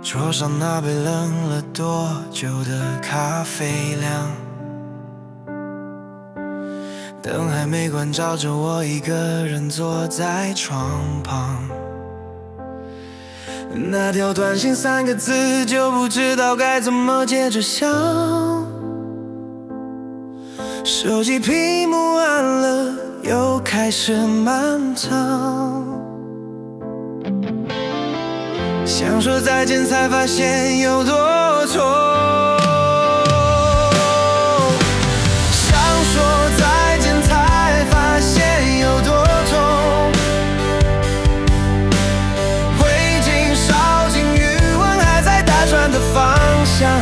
桌上那杯冷了多久的咖啡凉，灯还没关，照着我一个人坐在床旁。那条短信3个字就不知道该怎么接着想，手机屏幕暗了，又开始漫长。想说再见，才发现有多痛。想说再见，才发现有多痛。灰烬烧尽，余温还在打转的方向。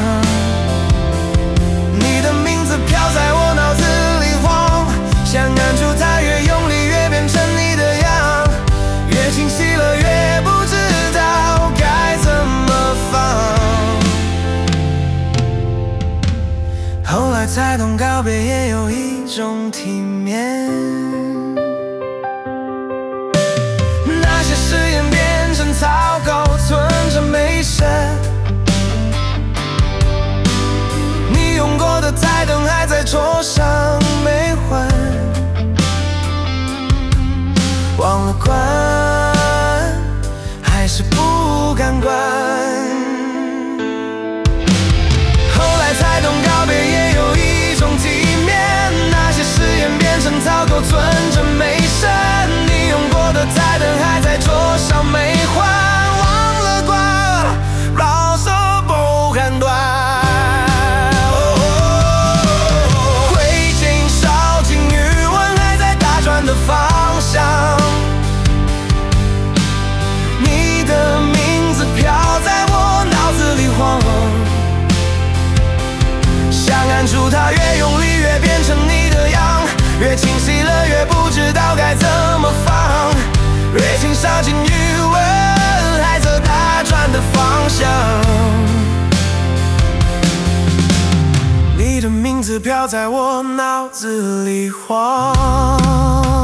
你的名字飘在我脑子里晃，想按住它，越用力越变成你的样，越清晰了越不知道该怎么放。后来才懂，告别也有一种体面。那些誓言变成草稿，存着没写。你用过的台灯还在桌上没换，忘了关，还是不敢关。后来才懂，告别也有一种体面。那些誓言变成草稿，存着没删。你用过的台灯还在桌上没换，忘了关，老手不敢断。灰烬烧尽，余温还在打转的方向。你的名字飘在我脑子里晃，想按住它，越用力越变成你的样，越清晰了越不知道该怎么放。热情烧尽，余温还在打转的方向。你的名字飘在我脑子里晃。